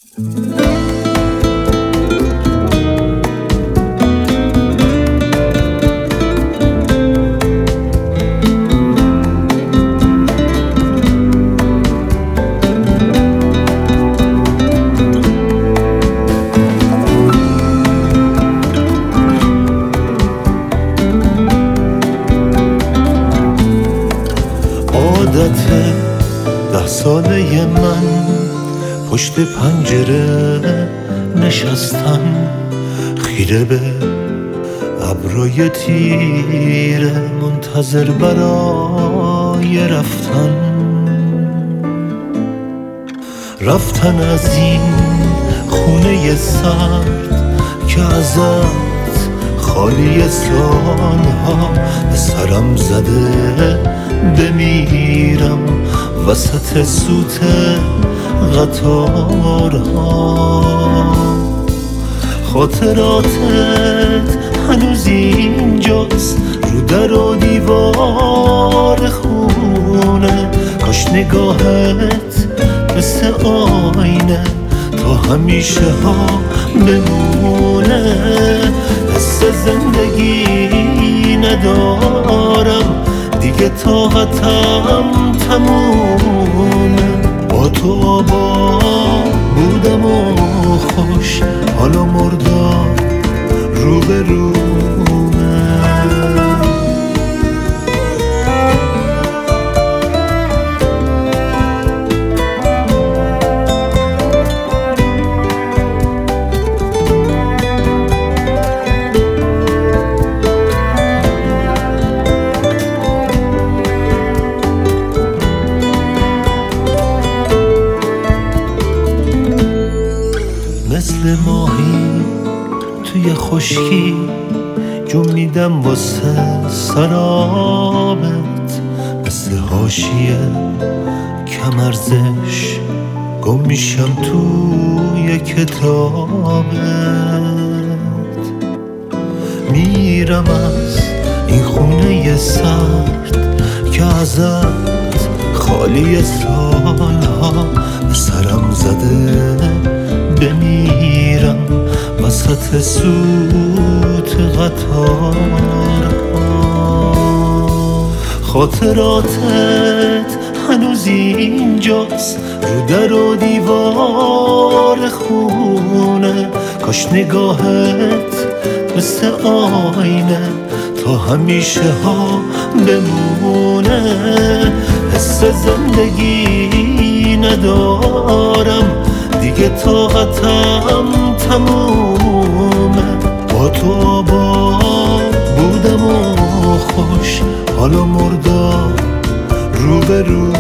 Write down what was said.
عادت 10 ساله من پشت پنجره نشستن، خیره به ابرای تیره منتظر برای رفتن از این خونه سرد که ازت خالی سالها به سرم زده بمیرم وسط سوت قطارها. خاطراتت هنوز اینجاست رو در و دیوار خونه، کاش نگاهت مثل آینه تا همیشه ها بمونه. حس زندگی ندارم دیگه، طاقتم تمومه. با تو آباد بودم و خوش، حالا مردم رو به رومه. مثل ماهی توی خشکی جون میدم واسه سرابت، مثل حاشیه کم‌ارزش گم میشم توی کتابت. میرم از این خونه سرد که ازت خالی سالها به سرم زده بمیرم وسط سوت قطارها. خاطراتت هنوز اینجاست رو در و دیوار خونه، کاش نگاهت مثل آینه تا همیشه ها بمونه. حس زندگی ندارم دیگه، طاقتم تمومه. با تو آباد بودم و خوش، حالا مردم رو به رو.